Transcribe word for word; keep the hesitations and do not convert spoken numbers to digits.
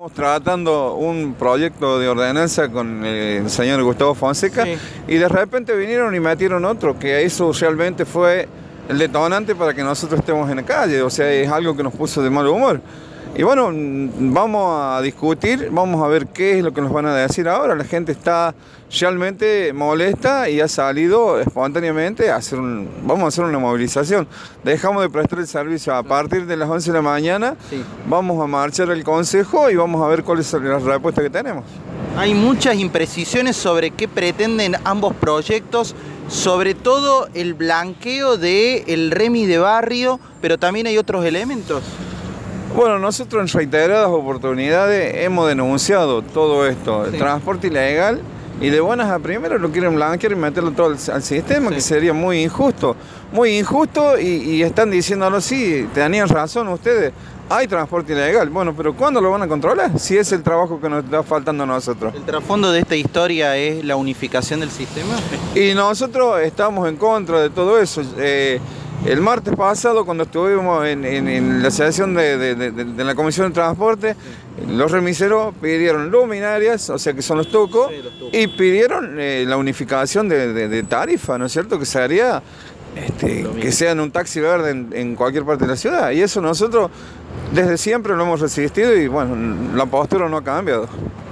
Estamos tratando un proyecto de ordenanza con el señor Gustavo Fonseca, sí, y de repente vinieron y metieron otro, que eso realmente fue el detonante para que nosotros estemos en la calle, o sea, es algo que nos puso de mal humor. Y bueno, vamos a discutir, vamos a ver qué es lo que nos van a decir ahora. La gente está realmente molesta y ha salido espontáneamente a hacer un, vamos a hacer una movilización. Dejamos de prestar el servicio a partir de las once de la mañana, sí, vamos a marchar al consejo y vamos a ver cuál es la respuesta que tenemos. Hay muchas imprecisiones sobre qué pretenden ambos proyectos, sobre todo el blanqueo del remis de barrio, pero también hay otros elementos. Bueno, nosotros en reiteradas oportunidades hemos denunciado todo esto, el sí, transporte ilegal, y de buenas a primeras lo quieren blanquear y meterlo todo al, al sistema, sí, que sería muy injusto, muy injusto, y, y están diciéndolo, sí, tenían razón ustedes, hay transporte ilegal. Bueno, pero ¿cuándo lo van a controlar? Si es el trabajo que nos está faltando a nosotros. ¿El trasfondo de esta historia es la unificación del sistema? Y nosotros estamos en contra de todo eso. Eh, El martes pasado, cuando estuvimos en, en, en la sesión de, de, de, de la Comisión de Transporte, los remiseros pidieron luminarias, o sea que son los tucos, sí, los tucos. Y pidieron eh, la unificación de, de, de tarifa, ¿no es cierto? Que se haría, este, que sea en un taxi verde en, en cualquier parte de la ciudad. Y eso nosotros desde siempre lo hemos resistido y bueno, la postura no ha cambiado.